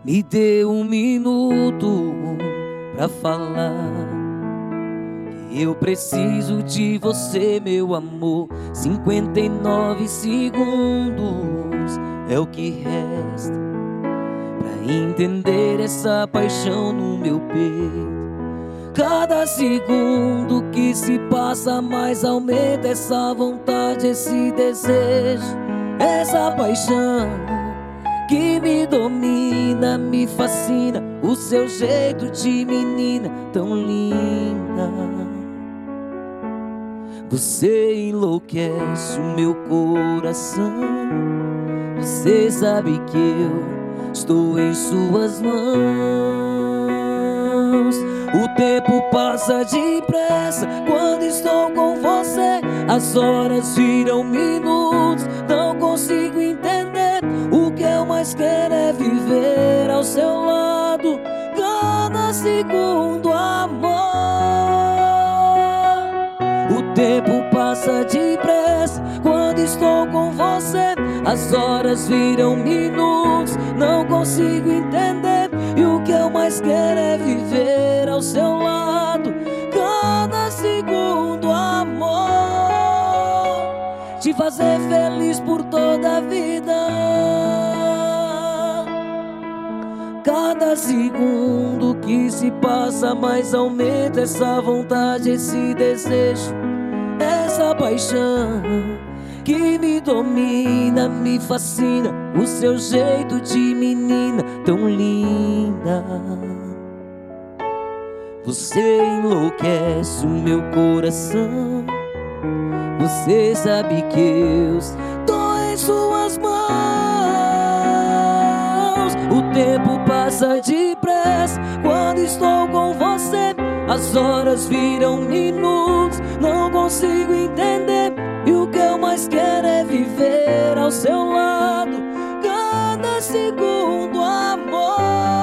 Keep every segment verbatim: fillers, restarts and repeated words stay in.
Me dê um minuto pra falar que eu preciso de você, meu amor. Cinquenta e nove segundos é o que resta pra entender essa paixão no meu peito. Cada segundo que se passa mais aumenta essa vontade, esse desejo, essa paixão que me domina, me fascina. O seu jeito de menina tão linda. Você enlouquece o meu coração. Você sabe que eu estou em suas mãos. O tempo passa depressa quando estou com você. As horas viram minutos, não consigo entender. O que eu mais quero é viver ao seu lado, cada segundo, amor. O tempo passa depressa quando estou com você. As horas viram minutos, não consigo entender. E o que eu mais quero é viver ao seu lado, cada segundo, amor. Te fazer feliz por toda a vida. Cada segundo que se passa mais aumenta essa vontade, esse desejo, essa paixão que me domina, me fascina. O seu jeito de menina tão linda. Você enlouquece o meu coração. Você sabe que eu estou em suas mãos. O tempo passa depressa quando estou com você. As horas viram minutos, não consigo entender. E o que eu mais quero é viver ao seu lado, cada segundo, amor.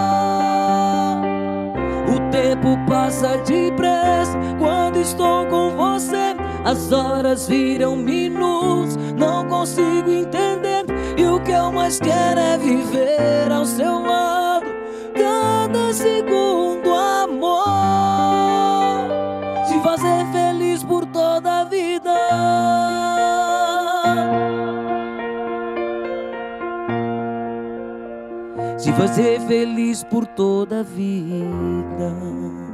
O tempo passa depressa quando estou com você. As horas viram minutos, não consigo entender. E o que eu mais quero é viver ao seu lado, cada segundo, amor. Te fazer feliz por toda a vida. Te fazer feliz por toda a vida.